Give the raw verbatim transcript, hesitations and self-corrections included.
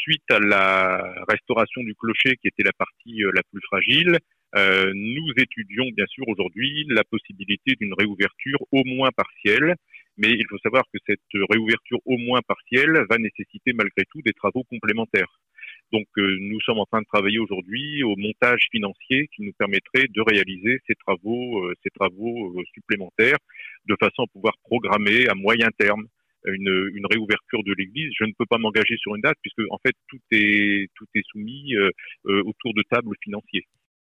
suite à la restauration du clocher, qui était la partie euh, la plus fragile, euh, nous étudions bien sûr aujourd'hui la possibilité d'une réouverture au moins partielle. Mais il faut savoir que cette réouverture au moins partielle va nécessiter malgré tout des travaux complémentaires. Donc euh, nous sommes en train de travailler aujourd'hui au montage financier qui nous permettrait de réaliser ces travaux, euh, ces travaux euh, supplémentaires, de façon à pouvoir programmer à moyen terme une, une réouverture de l'église. Je ne peux pas m'engager sur une date puisque en fait tout est tout est soumis euh, euh, autour de tables financiers.